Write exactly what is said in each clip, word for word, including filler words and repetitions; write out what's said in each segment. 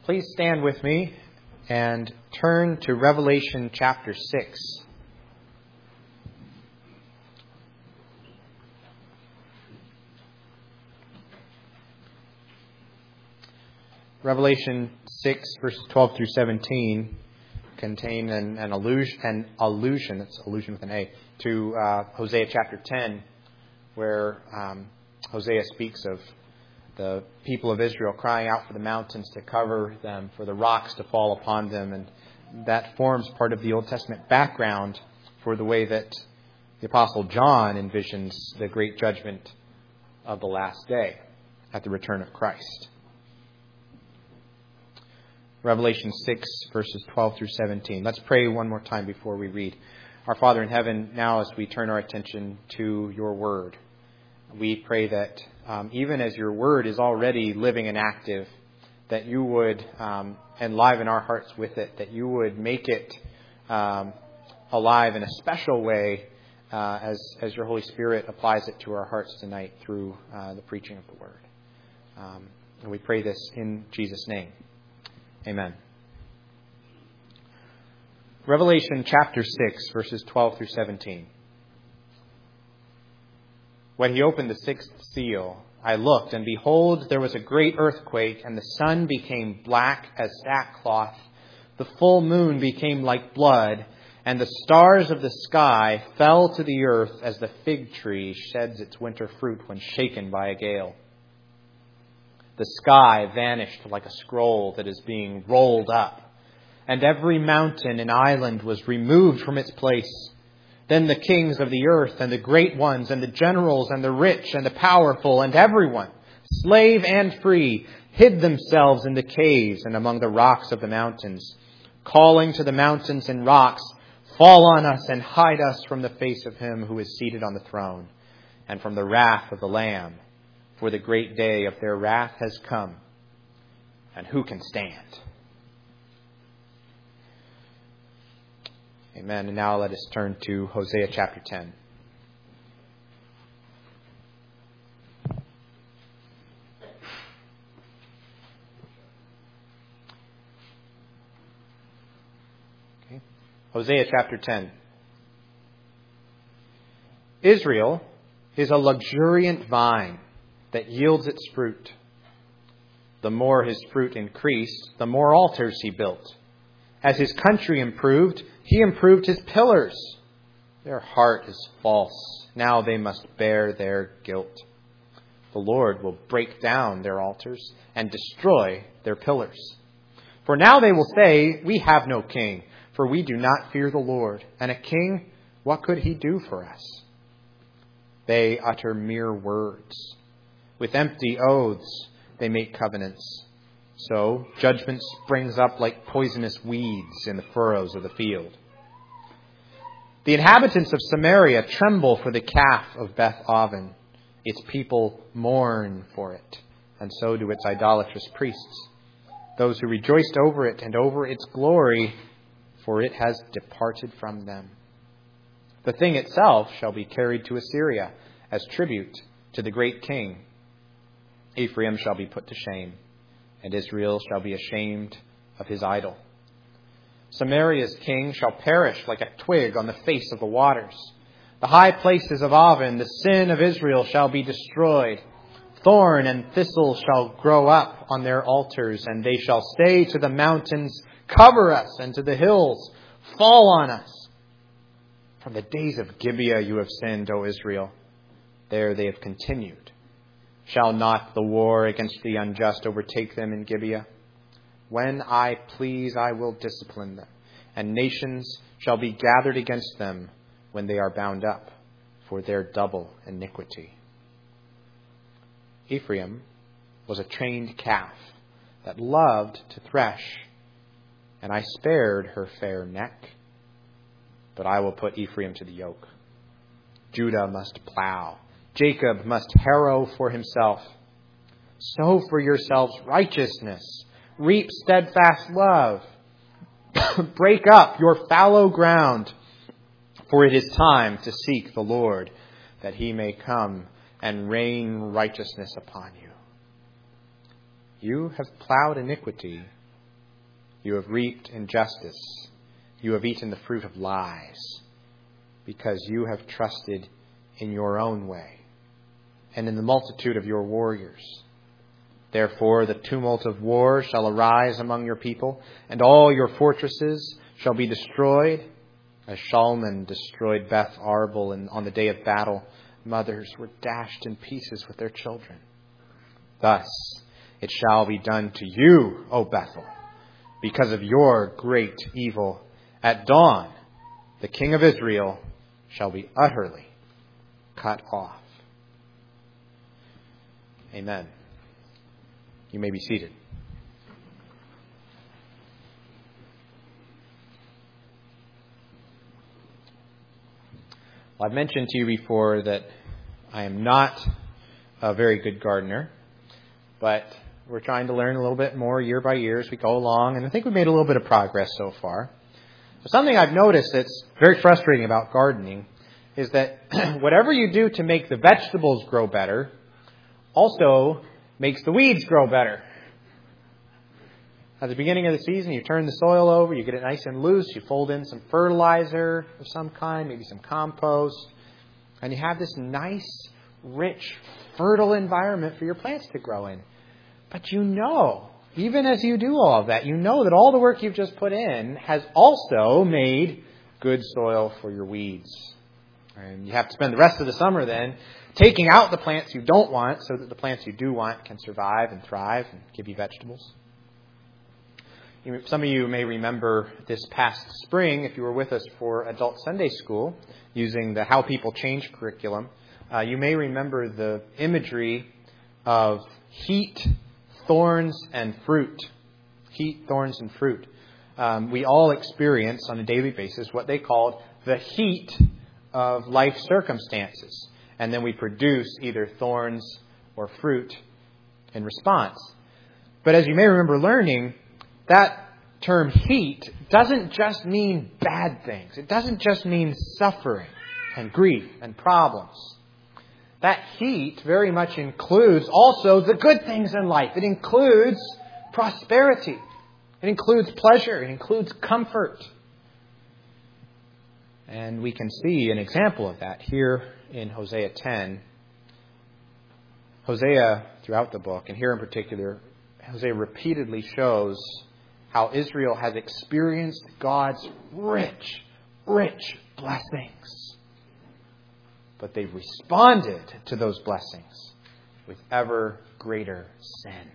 Please stand with me and turn to Revelation chapter six. Revelation six, verses twelve through seventeen contain an, an allusion, an allusion, it's allusion with an A, to uh, Hosea chapter ten, where um, Hosea speaks of the people of Israel crying out for the mountains to cover them, for the rocks to fall upon them. And that forms part of the Old Testament background for the way that the Apostle John envisions the great judgment of the last day at the return of Christ. Revelation six, verses twelve through seventeen. Let's pray one more time before we read. Our Father in heaven, now as we turn our attention to your word, we pray that um, even as your word is already living and active, that you would um, enliven our hearts with it, that you would make it um, alive in a special way uh, as, as your Holy Spirit applies it to our hearts tonight through uh, the preaching of the word. Um, and we pray this in Jesus' name. Amen. Revelation chapter six, verses twelve through seventeen. When he opened the sixth seal, I looked, and behold, there was a great earthquake, and the sun became black as sackcloth. The full moon became like blood, and the stars of the sky fell to the earth as the fig tree sheds its winter fruit when shaken by a gale. The sky vanished like a scroll that is being rolled up, and every mountain and island was removed from its place. Then the kings of the earth and the great ones and the generals and the rich and the powerful and everyone, slave and free, hid themselves in the caves and among the rocks of the mountains, calling to the mountains and rocks, fall on us and hide us from the face of him who is seated on the throne and from the wrath of the Lamb. For the great day of their wrath has come, and who can stand? Amen. And now let us turn to Hosea chapter ten. Okay. Hosea chapter ten. Israel is a luxuriant vine that yields its fruit. The more his fruit increased, the more altars he built. As his country improved, he improved his pillars. Their heart is false. Now they must bear their guilt. The Lord will break down their altars and destroy their pillars. For now they will say, we have no king, for we do not fear the Lord. And a king, what could he do for us? They utter mere words. With empty oaths they make covenants. So judgment springs up like poisonous weeds in the furrows of the field. The inhabitants of Samaria tremble for the calf of Beth Aven. Its people mourn for it, and so do its idolatrous priests. Those who rejoiced over it and over its glory, for it has departed from them. The thing itself shall be carried to Assyria as tribute to the great king. Ephraim shall be put to shame, and Israel shall be ashamed of his idol. Samaria's king shall perish like a twig on the face of the waters. The high places of Aven, the sin of Israel, shall be destroyed. Thorn and thistle shall grow up on their altars, and they shall say to the mountains, cover us, and to the hills, fall on us. From the days of Gibeah you have sinned, O Israel. There they have continued. Shall not the war against the unjust overtake them in Gibeah? When I please, I will discipline them, and nations shall be gathered against them when they are bound up for their double iniquity. Ephraim was a trained calf that loved to thresh, and I spared her fair neck, but I will put Ephraim to the yoke. Judah must plow. Jacob must harrow for himself. Sow for yourselves righteousness. Reap steadfast love. Break up your fallow ground, for it is time to seek the Lord, that he may come and rain righteousness upon you. You have plowed iniquity You have reaped injustice. You have eaten the fruit of lies, because you have trusted in your own way and in the multitude of your warriors. Therefore, the tumult of war shall arise among your people, and all your fortresses shall be destroyed, as Shalman destroyed Beth Arbel, and on the day of battle, mothers were dashed in pieces with their children. Thus it shall be done to you, O Bethel, because of your great evil. At dawn, the king of Israel shall be utterly cut off. Amen. You may be seated. Well, I've mentioned to you before that I am not a very good gardener, but we're trying to learn a little bit more year by year as we go along, and I think we've made a little bit of progress so far. But something I've noticed that's very frustrating about gardening is that whatever you do to make the vegetables grow better also makes the weeds grow better. At the beginning of the season, you turn the soil over, you get it nice and loose, you fold in some fertilizer of some kind, maybe some compost, and you have this nice, rich, fertile environment for your plants to grow in. But you know, even as you do all of that, you know that all the work you've just put in has also made good soil for your weeds. And you have to spend the rest of the summer then taking out the plants you don't want so that the plants you do want can survive and thrive and give you vegetables. Some of you may remember this past spring, if you were with us for Adult Sunday School, using the How People Change curriculum, uh, you may remember the imagery of heat, thorns, and fruit. Heat, thorns, and fruit. Um, we all experience on a daily basis what they called the heat of life circumstances. And then we produce either thorns or fruit in response. But as you may remember learning, that term heat doesn't just mean bad things. It doesn't just mean suffering and grief and problems. That heat very much includes also the good things in life. It includes prosperity. It includes pleasure. It includes comfort. And we can see an example of that here in Hosea ten. Hosea, throughout the book, and here in particular, Hosea repeatedly shows how Israel has experienced God's rich, rich blessings. But they've responded to those blessings with ever greater sin.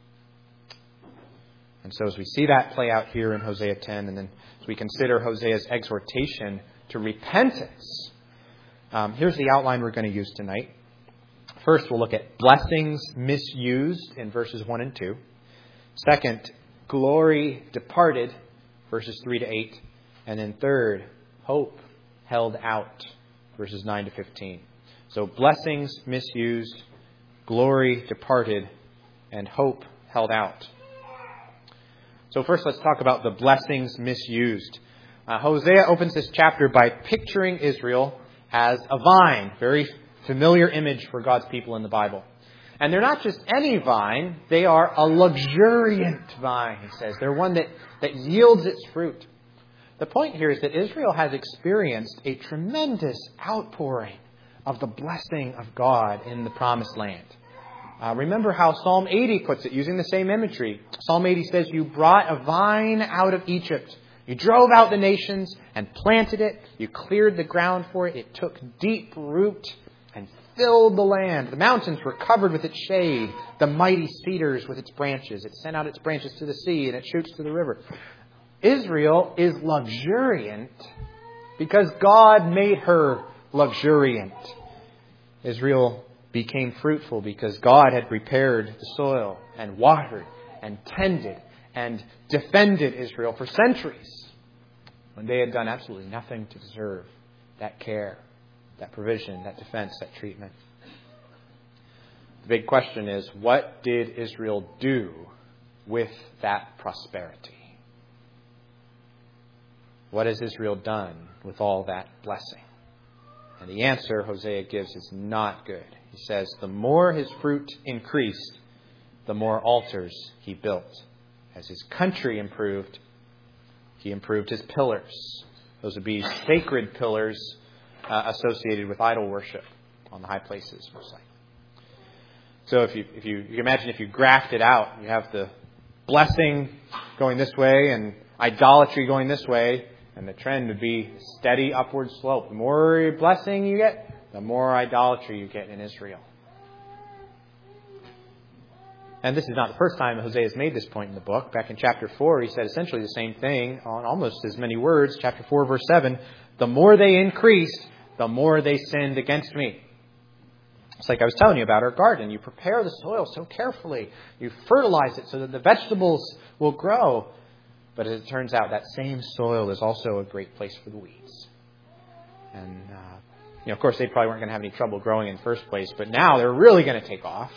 And so as we see that play out here in Hosea ten, and then as we consider Hosea's exhortation to repentance, um, here's the outline we're going to use tonight. First, we'll look at blessings misused in verses one and two. Second, glory departed, verses three to eight. And then third, hope held out, verses nine to fifteen. So blessings misused, glory departed, and hope held out. So first let's talk about the blessings misused. Uh, Hosea opens this chapter by picturing Israel as a vine, very familiar image for God's people in the Bible. And they're not just any vine, they are a luxuriant vine, he says. They're one that, that yields its fruit. The point here is that Israel has experienced a tremendous outpouring of the blessing of God in the Promised Land. Uh, remember how Psalm eighty puts it, using the same imagery. Psalm eighty says, you brought a vine out of Egypt. You drove out the nations and planted it. You cleared the ground for it. It took deep root and filled the land. The mountains were covered with its shade. The mighty cedars with its branches. It sent out its branches to the sea and it shoots to the river. Israel is luxuriant because God made her luxuriant. Israel became fruitful because God had prepared the soil and watered and tended and defended Israel for centuries when they had done absolutely nothing to deserve that care, that provision, that defense, that treatment. The big question is, what did Israel do with that prosperity? What has Israel done with all that blessing? And the answer Hosea gives is not good. He says, the more his fruit increased, the more altars he built. As his country improved, He improved his pillars. Those would be sacred pillars uh, associated with idol worship on the high places, most likely. So if you if you, you can imagine if you graphed it out, you have the blessing going this way and idolatry going this way, and the trend would be steady upward slope. The more blessing you get, the more idolatry you get in Israel. And this is not the first time Hosea has made this point in the book. Back in chapter four, he said essentially the same thing on almost as many words. Chapter four, verse seven, the more they increased, the more they sinned against me. It's like I was telling you about our garden. You prepare the soil so carefully. You fertilize it so that the vegetables will grow. But as it turns out, that same soil is also a great place for the weeds. And, uh, you know, of course, they probably weren't going to have any trouble growing in the first place. But now they're really going to take off.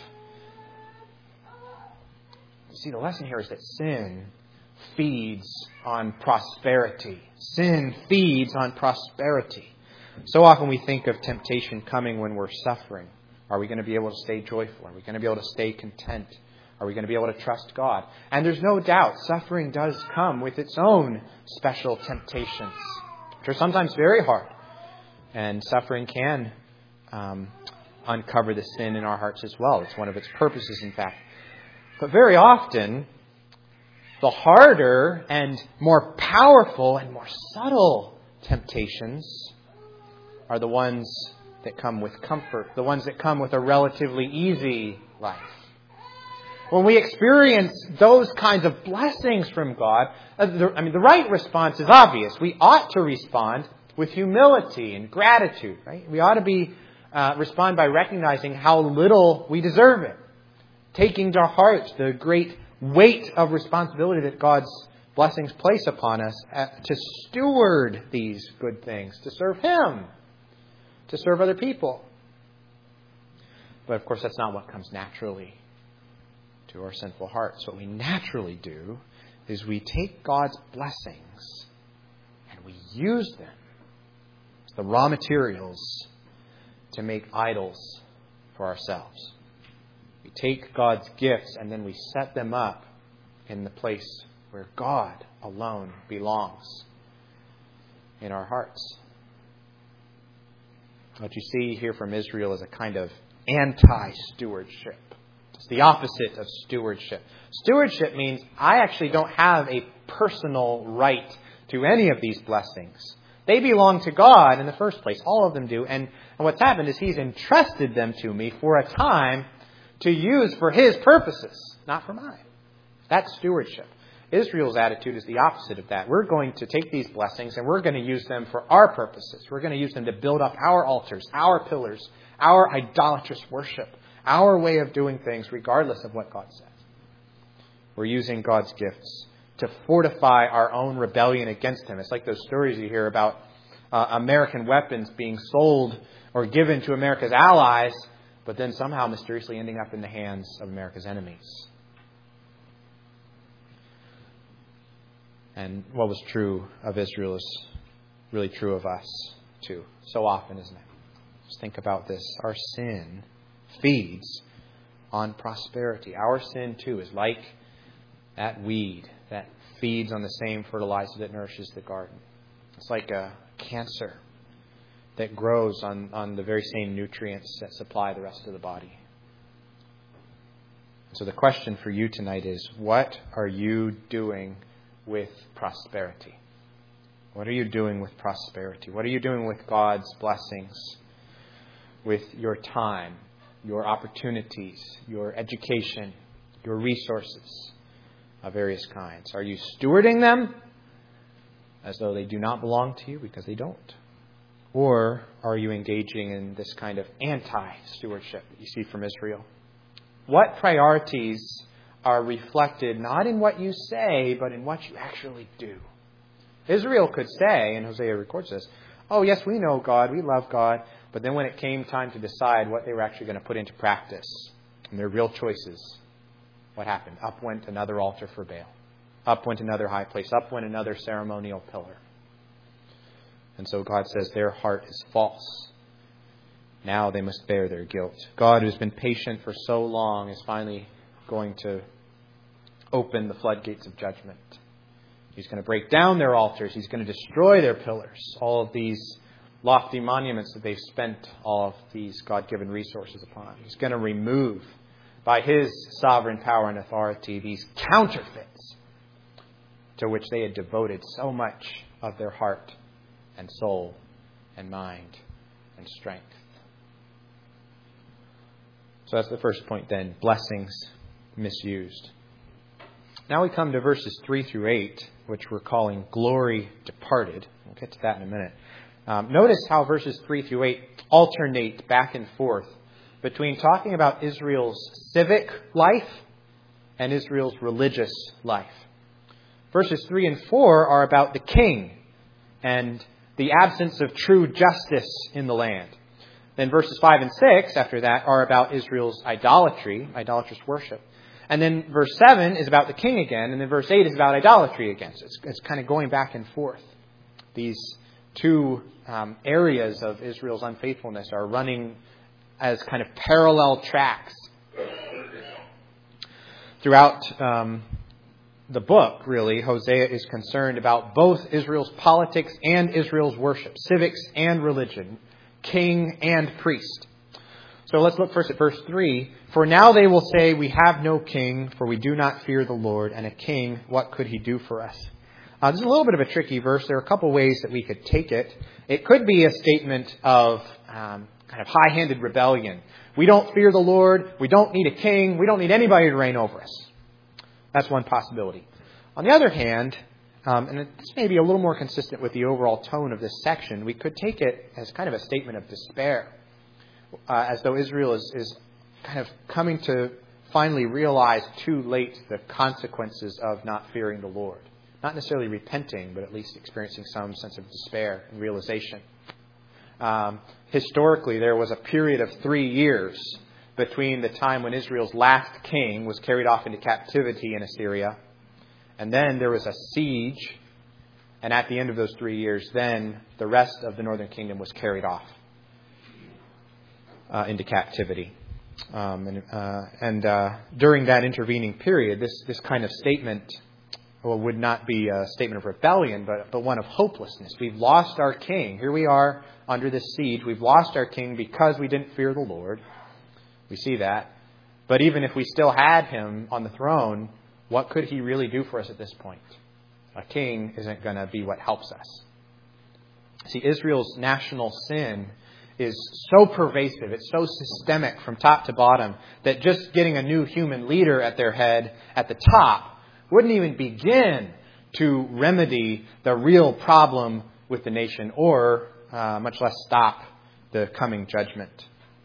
See, the lesson here is that sin feeds on prosperity. Sin feeds on prosperity. So often we think of temptation coming when we're suffering. Are we going to be able to stay joyful? Are we going to be able to stay content? Are we going to be able to trust God? And there's no doubt suffering does come with its own special temptations, which are sometimes very hard. And suffering can um, uncover the sin in our hearts as well. It's one of its purposes, in fact. But very often, the harder and more powerful and more subtle temptations are the ones that come with comfort, the ones that come with a relatively easy life. When we experience those kinds of blessings from God, I mean, the right response is obvious. We ought to respond with humility and gratitude, right? We ought to be uh, respond by recognizing how little we deserve it, taking to heart the great weight of responsibility that God's blessings place upon us to steward these good things, to serve Him, to serve other people. But of course, that's not what comes naturally to our sinful hearts. What we naturally do is we take God's blessings and we use them as the raw materials to make idols for ourselves. We take God's gifts and then we set them up in the place where God alone belongs, in our hearts. What you see here from Israel is a kind of anti-stewardship. It's the opposite of stewardship. Stewardship means I actually don't have a personal right to any of these blessings. They belong to God in the first place. All of them do. And, and what's happened is He's entrusted them to me for a time to use for His purposes, not for mine. That's stewardship. Israel's attitude is the opposite of that. We're going to take these blessings and we're going to use them for our purposes. We're going to use them to build up our altars, our pillars, our idolatrous worship, our way of doing things regardless of what God says. We're using God's gifts to fortify our own rebellion against Him. It's like those stories you hear about uh, American weapons being sold or given to America's allies, but then somehow mysteriously ending up in the hands of America's enemies. And what was true of Israel is really true of us, too. So often, isn't it? Just think about this. Our sin feeds on prosperity. Our sin, too, is like that weed that feeds on the same fertilizer that nourishes the garden. It's like a cancer that grows on, on the very same nutrients that supply the rest of the body. So the question for you tonight is, what are you doing with prosperity? What are you doing with prosperity? What are you doing with God's blessings? With your time, your opportunities, your education, your resources of various kinds? Are you stewarding them as though they do not belong to you because they don't? Or are you engaging in this kind of anti-stewardship that you see from Israel? What priorities are reflected not in what you say, but in what you actually do? Israel could say, and Hosea records this, oh, yes, we know God, we love God, but then when it came time to decide what they were actually going to put into practice, and their real choices, what happened? Up went another altar for Baal. Up went another high place. Up went another ceremonial pillar. And so God says their heart is false. Now they must bear their guilt. God, who's been patient for so long, is finally going to open the floodgates of judgment He's going to break down their altars. He's going to destroy their pillars. All of these lofty monuments that they've spent all of these God-given resources upon. He's going to remove, by His sovereign power and authority, these counterfeits to which they had devoted so much of their heart and soul and mind and strength. So that's the first point then, blessings misused. Now we come to verses three through eight, which we're calling glory departed. We'll get to that in a minute. Um, notice how verses three through eight alternate back and forth between talking about Israel's civic life and Israel's religious life. Verses three and four are about the king and the absence of true justice in the land. Then verses five and six, after that, are about Israel's idolatry, idolatrous worship. And then verse seven is about the king again, and then verse eight is about idolatry again. So it's, it's kind of going back and forth. These two um, areas of Israel's unfaithfulness are running as kind of parallel tracks. Throughout um, the book, really, Hosea is concerned about both Israel's politics and Israel's worship, civics and religion, king and priest. So let's look first at verse three. For now they will say, we have no king, for we do not fear the Lord, and a king, what could he do for us? Uh, this is a little bit of a tricky verse. There are a couple ways that we could take it. It could be a statement of um, kind of high-handed rebellion. We don't fear the Lord. We don't need a king. We don't need anybody to reign over us. That's one possibility. On the other hand, um, and this may be a little more consistent with the overall tone of this section, we could take it as kind of a statement of despair, uh, as though Israel is, is kind of coming to finally realize too late the consequences of not fearing the Lord. Not necessarily repenting, but at least experiencing some sense of despair and realization. Um, historically, there was a period of three years between the time when Israel's last king was carried off into captivity in Assyria, and then there was a siege, and at the end of those three years, then the rest of the northern kingdom was carried off uh, into captivity. Um, and uh, and uh, during that intervening period, this, this kind of statement well, would not be a statement of rebellion, but, but one of hopelessness. We've lost our king. Here we are under this siege. We've lost our king because we didn't fear the Lord. We see that. But even if we still had him on the throne, what could he really do for us at this point? A king isn't going to be what helps us. See, Israel's national sin is so pervasive, it's so systemic from top to bottom, that just getting a new human leader at their head at the top wouldn't even begin to remedy the real problem with the nation, or uh, much less stop the coming judgment.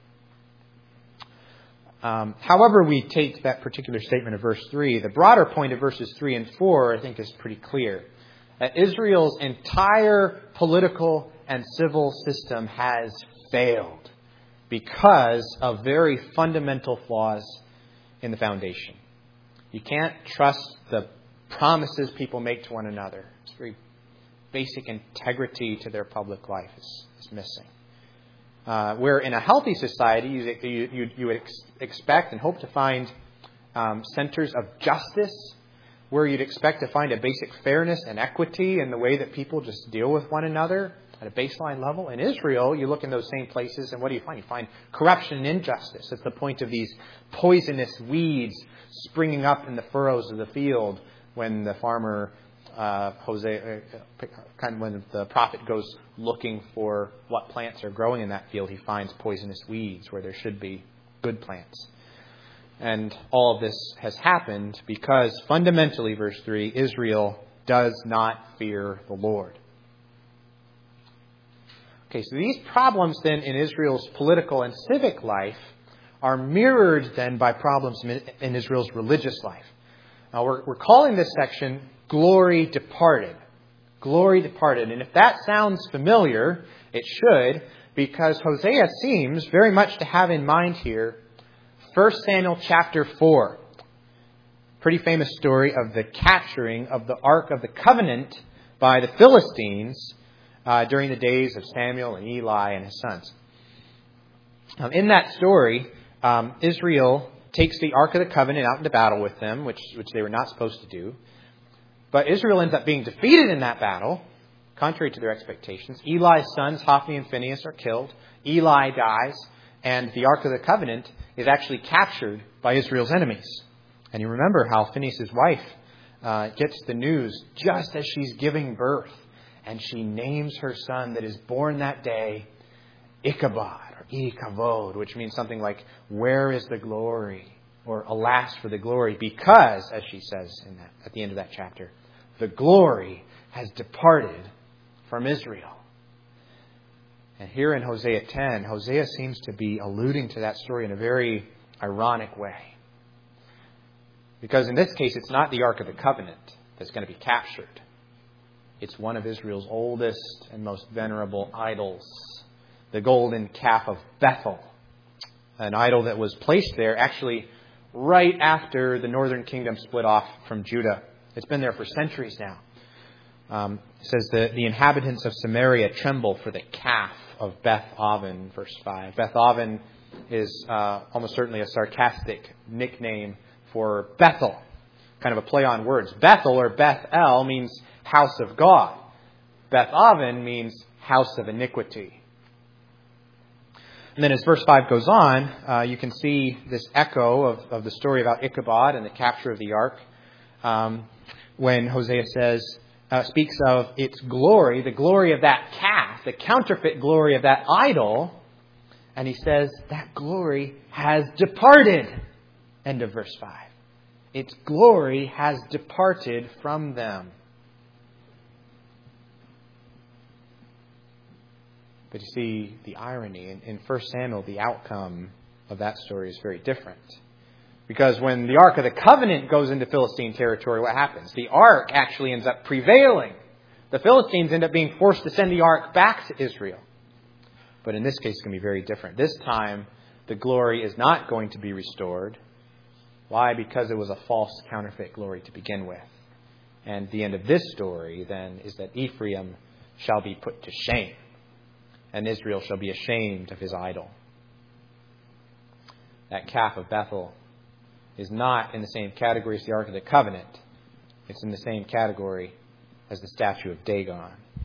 Um, however we take that particular statement of verse three, the broader point of verses three and four, I think, is pretty clear. That Israel's entire political and civil system has failed because of very fundamental flaws in the foundation. You can't trust the promises people make to one another. It's very basic integrity to their public life is, is missing. Uh, where in a healthy society, you, you, you, you would ex- expect and hope to find um, centers of justice, where you'd expect to find a basic fairness and equity in the way that people just deal with one another at a baseline level. In Israel, you look in those same places, and what do you find? You find corruption and injustice. It's the point of these poisonous weeds springing up in the furrows of the field when the farmer, uh, Hosea, uh, kind of when the prophet goes looking for what plants are growing in that field, he finds poisonous weeds where there should be good plants. And all of this has happened because fundamentally, verse three, Israel does not fear the Lord. Okay, so these problems then in Israel's political and civic life are mirrored then by problems in Israel's religious life. Now we're, we're calling this section Glory Departed. Glory Departed. And if that sounds familiar, it should, because Hosea seems very much to have in mind here First Samuel chapter four. Pretty famous story of the capturing of the Ark of the Covenant by the Philistines uh, during the days of Samuel and Eli and his sons. Um, in that story, um, Israel takes the Ark of the Covenant out into battle with them, which, which they were not supposed to do. But Israel ends up being defeated in that battle, contrary to their expectations. Eli's sons, Hophni and Phinehas, are killed. Eli dies, and the Ark of the Covenant is actually captured by Israel's enemies. And you remember how Phinehas' wife uh, gets the news just as she's giving birth, and she names her son that is born that day Ichabod, or Ikavod, which means something like, where is the glory? Or alas for the glory, because, as she says in that, at the end of that chapter, the glory has departed from Israel. And here in Hosea ten, Hosea seems to be alluding to that story in a very ironic way. Because in this case, it's not the Ark of the Covenant that's going to be captured. It's one of Israel's oldest and most venerable idols, the golden calf of Bethel, an idol that was placed there actually right after the northern kingdom split off from Judah. It's been there for centuries now. Um, it says that the inhabitants of Samaria tremble for the calf of Beth Aven, verse five. Beth Aven is uh, almost certainly a sarcastic nickname for Bethel, kind of a play on words. Bethel, or Beth-El, means house of God. Beth Aven means house of iniquity. And then as verse five goes on, uh, you can see this echo of, of the story about Ichabod and the capture of the ark. Um, when Hosea says, uh, speaks of its glory, the glory of that calf, the counterfeit glory of that idol. And he says, that glory has departed. End of verse five. Its glory has departed from them. But you see the irony. In, in First Samuel, the outcome of that story is very different. Because when the Ark of the Covenant goes into Philistine territory, what happens? The Ark actually ends up prevailing. The Philistines end up being forced to send the Ark back to Israel. But in this case, it's going to be very different. This time, the glory is not going to be restored. Why? Because it was a false counterfeit glory to begin with. And the end of this story, then, is that Ephraim shall be put to shame, and Israel shall be ashamed of his idol. That calf of Bethel is not in the same category as the Ark of the Covenant. It's in the same category as the statue of Dagon.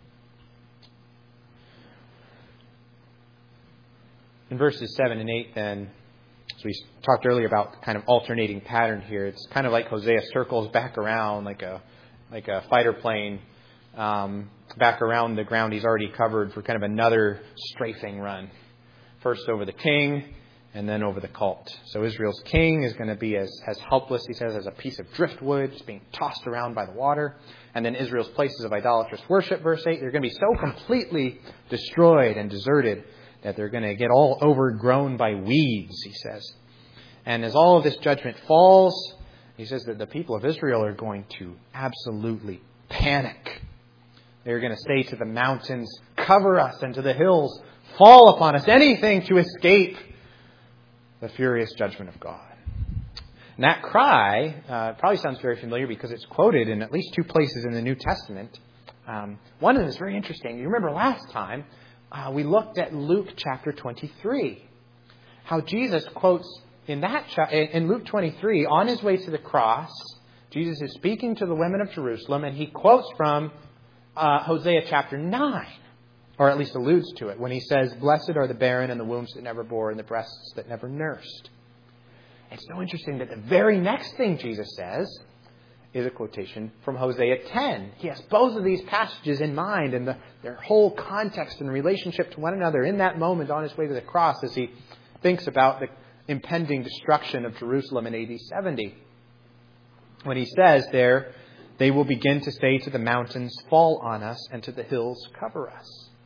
In verses seven and eight, then, so we talked earlier about kind of alternating pattern here. It's kind of like Hosea circles back around like a like a fighter plane um, back around the ground he's already covered for kind of another strafing run. First over the king and then over the cult. So Israel's king is going to be as, as helpless, he says, as a piece of driftwood just being tossed around by the water. And then Israel's places of idolatrous worship, verse eight, they're going to be so completely destroyed and deserted that they're going to get all overgrown by weeds, he says. And as all of this judgment falls, he says that the people of Israel are going to absolutely panic. They're going to say to the mountains, cover us, and to the hills, fall upon us, anything to escape the furious judgment of God. And that cry uh, probably sounds very familiar because it's quoted in at least two places in the New Testament. Um, one of them is very interesting. You remember last time, Uh, we looked at Luke chapter twenty-three. How Jesus quotes in that cha- in Luke twenty-three, on his way to the cross, Jesus is speaking to the women of Jerusalem, and he quotes from uh, Hosea chapter nine, or at least alludes to it, when he says, "Blessed are the barren and the wombs that never bore and the breasts that never nursed." It's so interesting that the very next thing Jesus says is a quotation from Hosea ten. He has both of these passages in mind and the, their whole context and relationship to one another in that moment on his way to the cross as he thinks about the impending destruction of Jerusalem in A D seventy. When he says there, they will begin to say to the mountains, fall on us, and to the hills, cover us.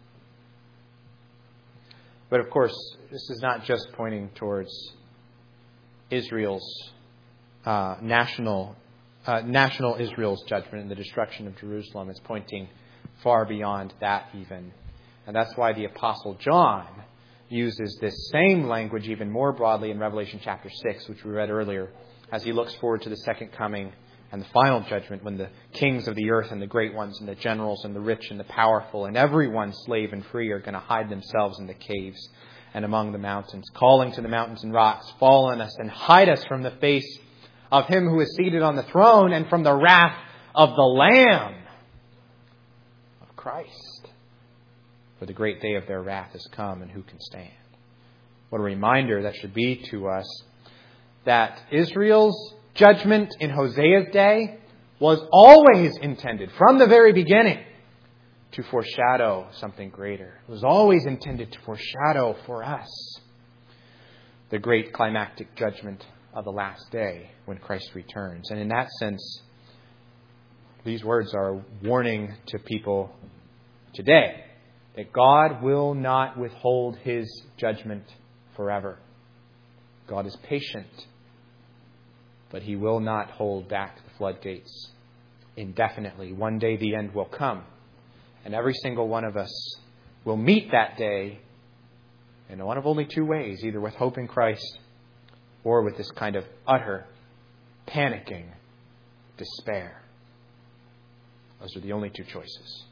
But of course, this is not just pointing towards Israel's uh, national Uh, national Israel's judgment and the destruction of Jerusalem. Is pointing far beyond that even. And that's why the Apostle John uses this same language even more broadly in Revelation chapter six, which we read earlier, as he looks forward to the second coming and the final judgment when the kings of the earth and the great ones and the generals and the rich and the powerful and everyone, slave and free, are going to hide themselves in the caves and among the mountains, calling to the mountains and rocks, fall on us and hide us from the face of him who is seated on the throne and from the wrath of the Lamb of Christ. For the great day of their wrath has come, and who can stand? What a reminder that should be to us that Israel's judgment in Hosea's day was always intended, from the very beginning, to foreshadow something greater. It was always intended to foreshadow for us the great climactic judgment of the last day when Christ returns. And in that sense, these words are a warning to people today that God will not withhold His judgment forever. God is patient, but He will not hold back the floodgates indefinitely. One day the end will come, and every single one of us will meet that day in one of only two ways, either with hope in Christ or with this kind of utter, panicking despair. Those are the only two choices.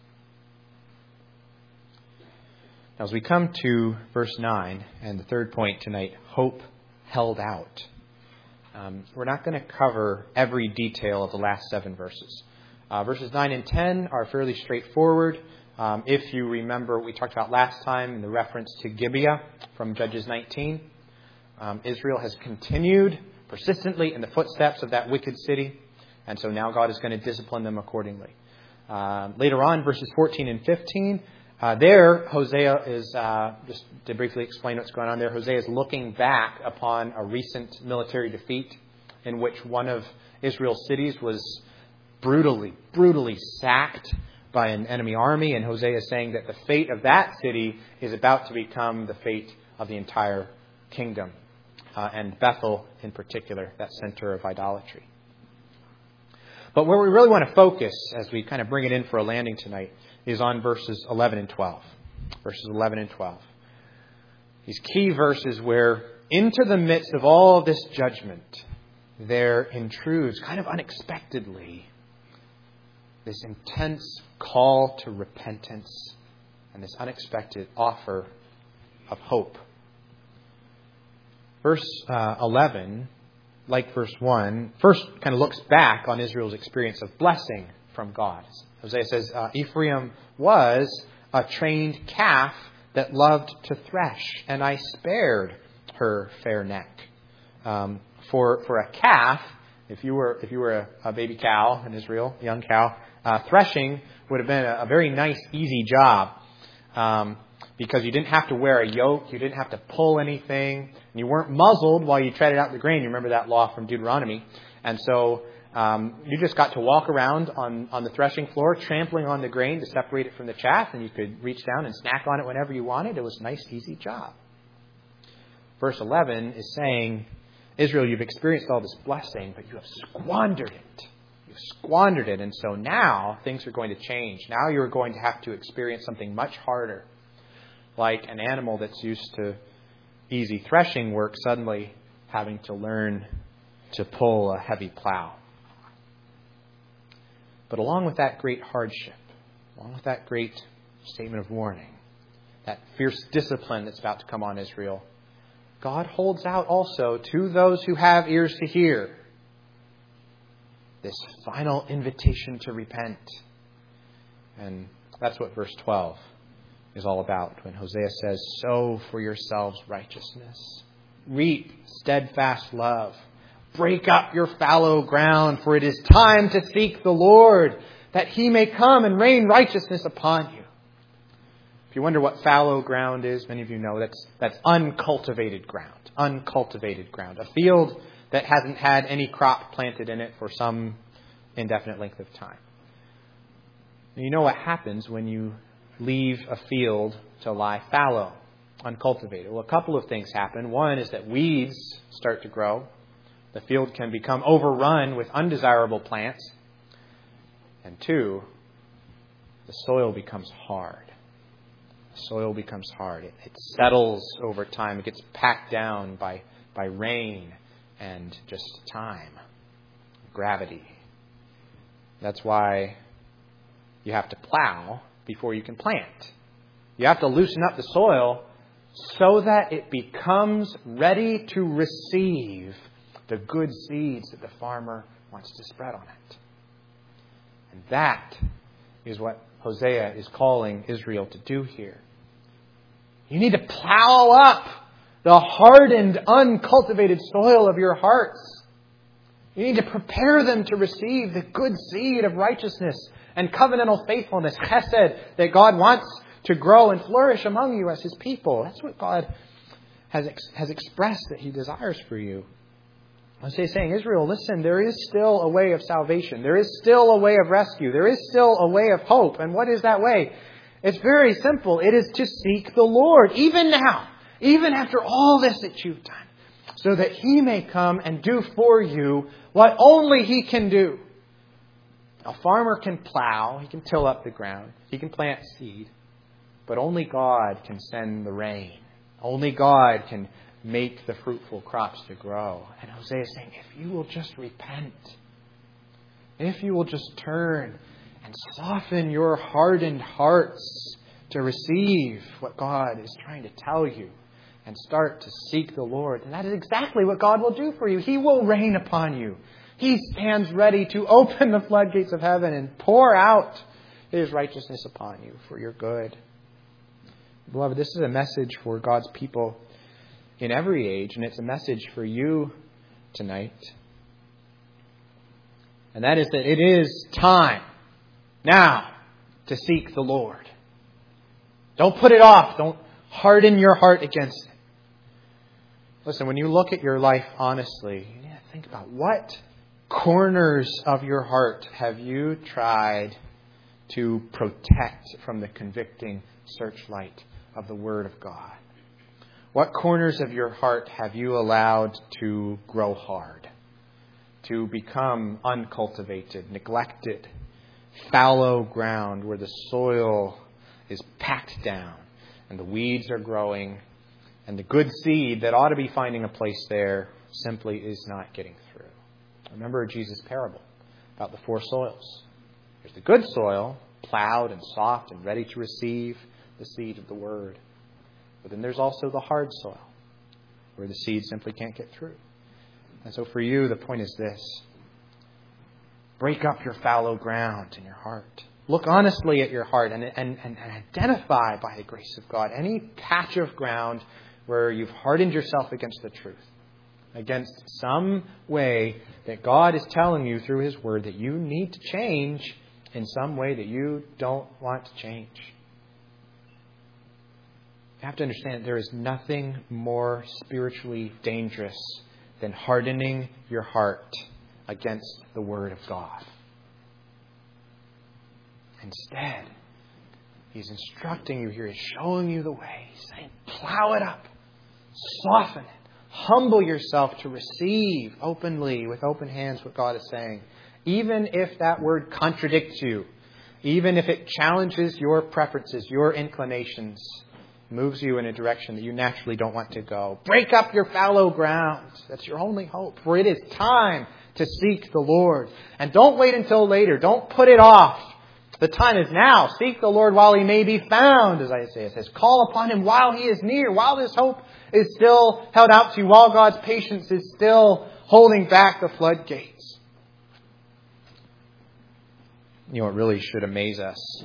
Now, as we come to verse nine and the third point tonight, hope held out. Um, we're not going to cover every detail of the last seven verses. Uh, verses nine and ten are fairly straightforward. Um, if you remember what we talked about last time in the reference to Gibeah from Judges nineteen, um, Israel has continued persistently in the footsteps of that wicked city, and so now God is going to discipline them accordingly. Uh, later on, verses fourteen and fifteen, Uh, there, Hosea is, uh, just to briefly explain what's going on there, Hosea is looking back upon a recent military defeat in which one of Israel's cities was brutally, brutally sacked by an enemy army. And Hosea is saying that the fate of that city is about to become the fate of the entire kingdom, uh, and Bethel in particular, that center of idolatry. But where we really want to focus as we kind of bring it in for a landing tonight is on verses eleven and twelve. Verses eleven and twelve. These key verses where into the midst of all of this judgment, there intrudes kind of unexpectedly this intense call to repentance and this unexpected offer of hope. Verse uh, eleven, like verse one, first kind of looks back on Israel's experience of blessing from God. Hosea says, uh, Ephraim was a trained calf that loved to thresh, and I spared her fair neck. Um, for for a calf, if you were if you were a, a baby cow in Israel, a young cow, uh, threshing would have been a, a very nice, easy job, um, because you didn't have to wear a yoke, you didn't have to pull anything, and you weren't muzzled while you treaded out the grain. You remember that law from Deuteronomy, and so. Um, you just got to walk around on, on the threshing floor, trampling on the grain to separate it from the chaff, and you could reach down and snack on it whenever you wanted. It was a nice, easy job. Verse eleven is saying, Israel, you've experienced all this blessing, but you have squandered it. You've squandered it, and so now things are going to change. Now you're going to have to experience something much harder, like an animal that's used to easy threshing work suddenly having to learn to pull a heavy plow. But along with that great hardship, along with that great statement of warning, that fierce discipline that's about to come on Israel, God holds out also to those who have ears to hear this final invitation to repent. And that's what verse twelve is all about when Hosea says, sow for yourselves righteousness, reap steadfast love. Break up your fallow ground, for it is time to seek the Lord, that He may come and rain righteousness upon you. If you wonder what fallow ground is, many of you know that's that's uncultivated ground. Uncultivated ground. A field that hasn't had any crop planted in it for some indefinite length of time. And you know what happens when you leave a field to lie fallow, uncultivated. Well, a couple of things happen. One is that weeds start to grow. The field can become overrun with undesirable plants. And two, the soil becomes hard. The soil becomes hard. It, it settles over time. It gets packed down by, by rain and just time, gravity. That's why you have to plow before you can plant. You have to loosen up the soil so that it becomes ready to receive the good seeds that the farmer wants to spread on it. And that is what Hosea is calling Israel to do here. You need to plow up the hardened, uncultivated soil of your hearts. You need to prepare them to receive the good seed of righteousness and covenantal faithfulness, chesed, that God wants to grow and flourish among you as His people. That's what God has ex- has expressed that He desires for you. Hosea is saying, Israel, listen, there is still a way of salvation. There is still a way of rescue. There is still a way of hope. And what is that way? It's very simple. It is to seek the Lord, even now, even after all this that you've done, so that He may come and do for you what only He can do. A farmer can plow, he can till up the ground, he can plant seed, but only God can send the rain. Only God can make the fruitful crops to grow. And Hosea is saying, if you will just repent, if you will just turn and soften your hardened hearts to receive what God is trying to tell you and start to seek the Lord, and that is exactly what God will do for you. He will rain upon you. He stands ready to open the floodgates of heaven and pour out His righteousness upon you for your good. Beloved, this is a message for God's people in every age, and it's a message for you tonight. And that is that it is time now to seek the Lord. Don't put it off. Don't harden your heart against it. Listen, when you look at your life honestly, you need to think about what corners of your heart have you tried to protect from the convicting searchlight of the Word of God? What corners of your heart have you allowed to grow hard, to become uncultivated, neglected, fallow ground where the soil is packed down and the weeds are growing and the good seed that ought to be finding a place there simply is not getting through? Remember Jesus' parable about the four soils. There's the good soil, plowed and soft and ready to receive the seed of the Word. But then there's also the hard soil, where the seed simply can't get through. And so for you, the point is this. Break up your fallow ground in your heart. Look honestly at your heart and, and, and identify by the grace of God any patch of ground where you've hardened yourself against the truth, against some way that God is telling you through His Word that you need to change in some way that you don't want to change. You have to understand there is nothing more spiritually dangerous than hardening your heart against the Word of God. Instead, He's instructing you here. He's showing you the way. He's saying, plow it up. Soften it. Humble yourself to receive openly, with open hands, what God is saying. Even if that word contradicts you. Even if it challenges your preferences, your inclinations. Moves you in a direction that you naturally don't want to go. Break up your fallow ground. That's your only hope. For it is time to seek the Lord. And don't wait until later. Don't put it off. The time is now. Seek the Lord while He may be found, as Isaiah says. Call upon Him while He is near, while this hope is still held out to you, while God's patience is still holding back the floodgates. You know, it really should amaze us.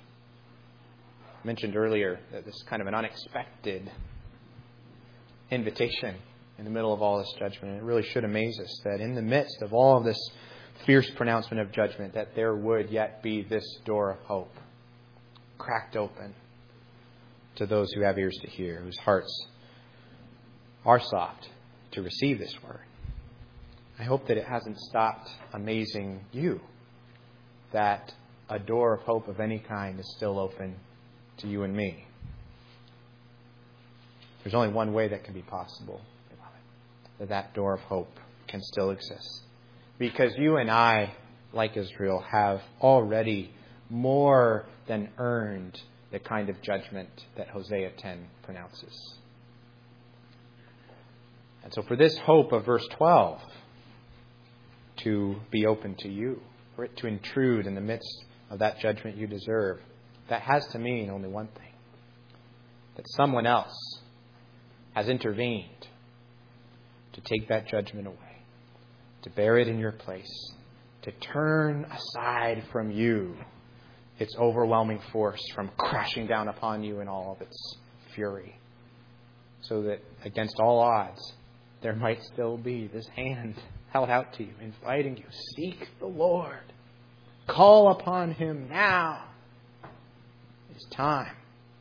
I mentioned earlier that this is kind of an unexpected invitation in the middle of all this judgment. And it really should amaze us that in the midst of all of this fierce pronouncement of judgment, that there would yet be this door of hope cracked open to those who have ears to hear, whose hearts are soft to receive this word. I hope that it hasn't stopped amazing you, that a door of hope of any kind is still open to you and me. There's only one way that can be possible, that that door of hope can still exist. Because you and I, like Israel, have already more than earned the kind of judgment that Hosea ten pronounces. And so for this hope of verse twelve to be open to you, for it to intrude in the midst of that judgment you deserve, that has to mean only one thing. That someone else has intervened to take that judgment away, to bear it in your place, to turn aside from you its overwhelming force from crashing down upon you in all of its fury, so that against all odds, there might still be this hand held out to you, inviting you, seek the Lord. Call upon Him now. It's time.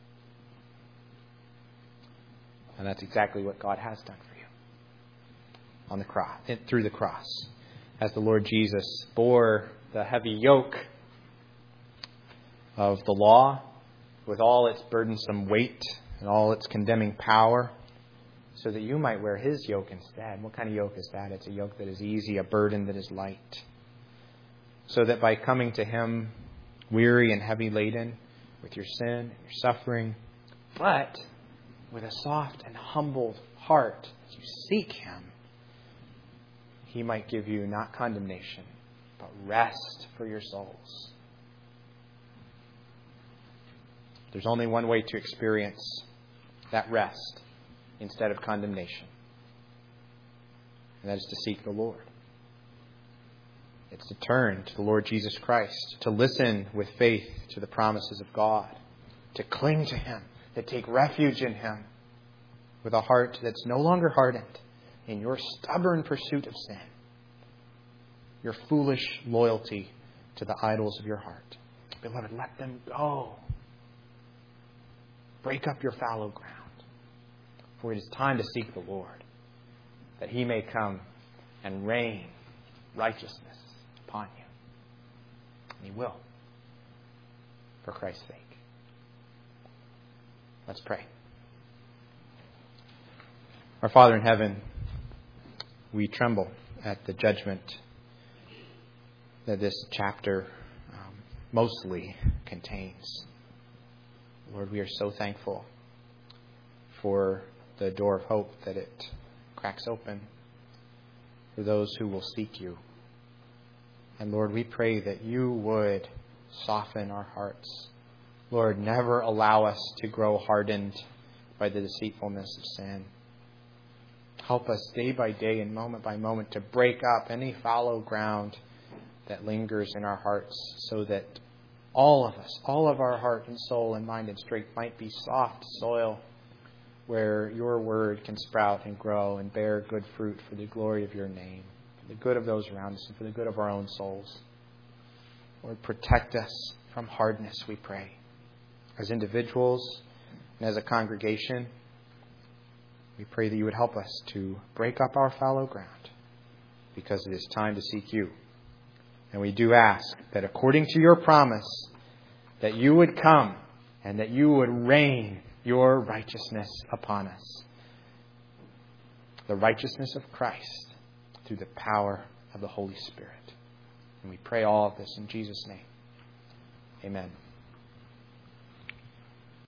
And that's exactly what God has done for you on the cross, through the cross. As the Lord Jesus bore the heavy yoke of the law with all its burdensome weight and all its condemning power, so that you might wear His yoke instead. What kind of yoke is that? It's a yoke that is easy, a burden that is light. So that by coming to Him weary and heavy laden with your sin and your suffering, but with a soft and humbled heart, as you seek Him, He might give you not condemnation, but rest for your souls. There's only one way to experience that rest instead of condemnation. And that is to seek the Lord. It's to turn to the Lord Jesus Christ, to listen with faith to the promises of God, to cling to Him, to take refuge in Him with a heart that's no longer hardened in your stubborn pursuit of sin, your foolish loyalty to the idols of your heart. Beloved, let them go. Break up your fallow ground. For it is time to seek the Lord, that He may come and rain righteousness upon you. And He will, for Christ's sake. Let's pray. Our Father in heaven, we tremble at the judgment that this chapter um, mostly contains. Lord, we are so thankful for the door of hope that it cracks open for those who will seek you. And Lord, we pray that you would soften our hearts. Lord, never allow us to grow hardened by the deceitfulness of sin. Help us day by day and moment by moment to break up any fallow ground that lingers in our hearts, so that all of us, all of our heart and soul and mind and strength might be soft soil where your word can sprout and grow and bear good fruit for the glory of your name, for the good of those around us and for the good of our own souls. Lord, protect us from hardness, we pray, as individuals and as a congregation. We pray that you would help us to break up our fallow ground, because it is time to seek you. And we do ask that according to your promise, that you would come and that you would rain your righteousness upon us. The righteousness of Christ through the power of the Holy Spirit. And we pray all of this in Jesus' name. Amen.